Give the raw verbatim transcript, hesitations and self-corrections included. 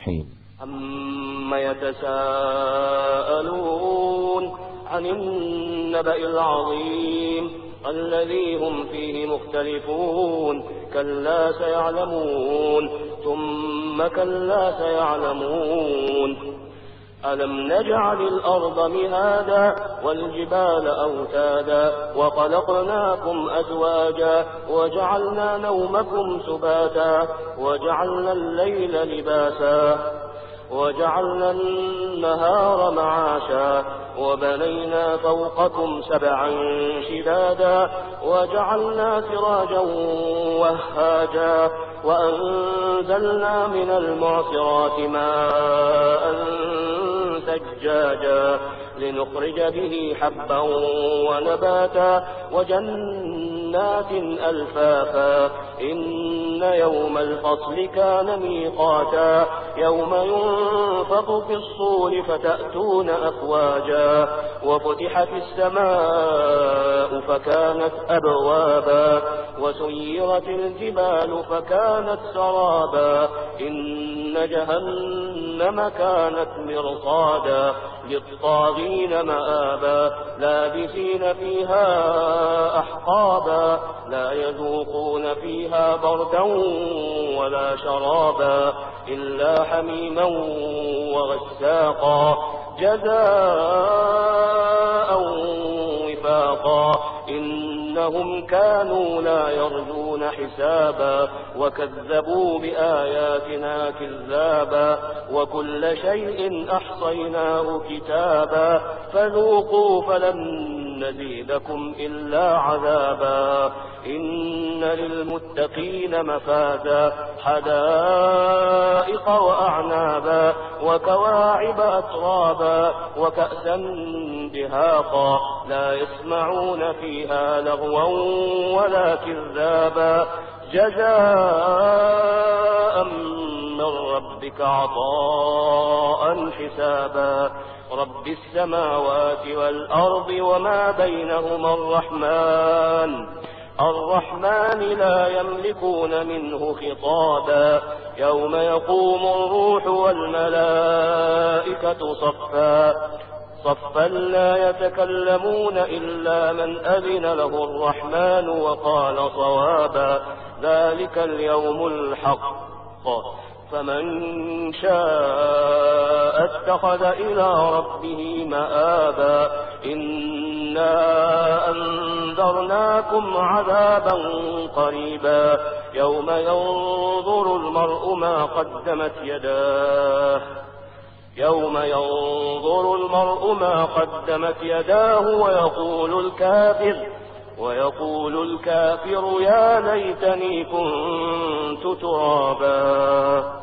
حين عم يتساءلون عن النبأ العظيم الذي هم فيه مختلفون كلا سيعلمون ثم كلا سيعلمون ألم نجعل الأرض مهادا والجبال أوتادا وخلقناكم أزواجا وجعلنا نومكم سباتا وجعلنا الليل لباسا وجعلنا النهار معاشا وبنينا فوقكم سبعا شدادا وجعلنا سراجا وهاجا وأنزلنا من المعصرات ماء ثجاجا لنخرج به حبا ونباتا وجنات ألفافا إن يوم الفصل كان ميقاتا يوم ينفخ في الصور فتأتون أفواجا وفتحت السماء فكانت أبوابا وسيرت الجبال فكانت سرابا إن جهنم كانت مرصادا للطاغين مآبا لابسين فيها أحقابا لا يذوقون فيها بردا ولا شرابا إلا حميما وغساقا جزاء وفاقا إنهم كانوا لا يرجون حسابا وكذبوا بآياتنا كذابا وكل شيء أحصيناه كتابا فذوقوا فلن نزيدكم إلا عذابا إن للمتقين مفازا حدائق وأعنابا وكواعب أترابا وكأسا دهاقا لا يسمعون فيها لغوا ولا كذابا جزاء من ربك عطاء حسابا رب السماوات والأرض وما بينهما الرحمن الرحمن لا يملكون منه خطابا يوم يقوم الروح والملائكة صفا صفا لا يتكلمون إلا من أذن له الرحمن وقال صوابا ذلك اليوم الحق فمن شاء اتخذ إلى ربه مآبا إنا أنذرناكم عذابا قريبا يوم ينظر المرء ما قدمت يداه يوم ينظر المرء ما قدمت يداه ويقول الكافر ويقول الكافر يا ليتني كنت ترابا.